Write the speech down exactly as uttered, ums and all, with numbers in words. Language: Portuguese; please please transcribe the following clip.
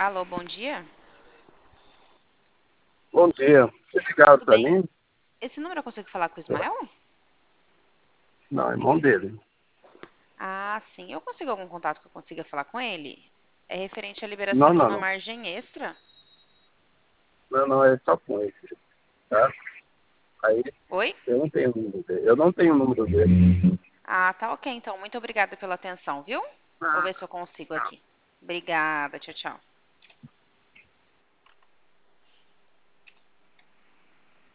Alô, bom dia. Bom dia. Você ligaram Tudo para bem? mim? Esse número eu consigo falar com o Ismael? Não, irmão dele. Ah, sim. Eu consigo algum contato que eu consiga falar com ele? É referente à liberação Não, de não, uma não. margem extra? Não, não, é só com ele, tá? Aí Oi? eu não tenho o número dele. Eu não tenho o número dele. Ah, tá ok, então. Muito obrigada pela atenção, viu? Vou ver se eu consigo aqui. Obrigada. Tchau, tchau.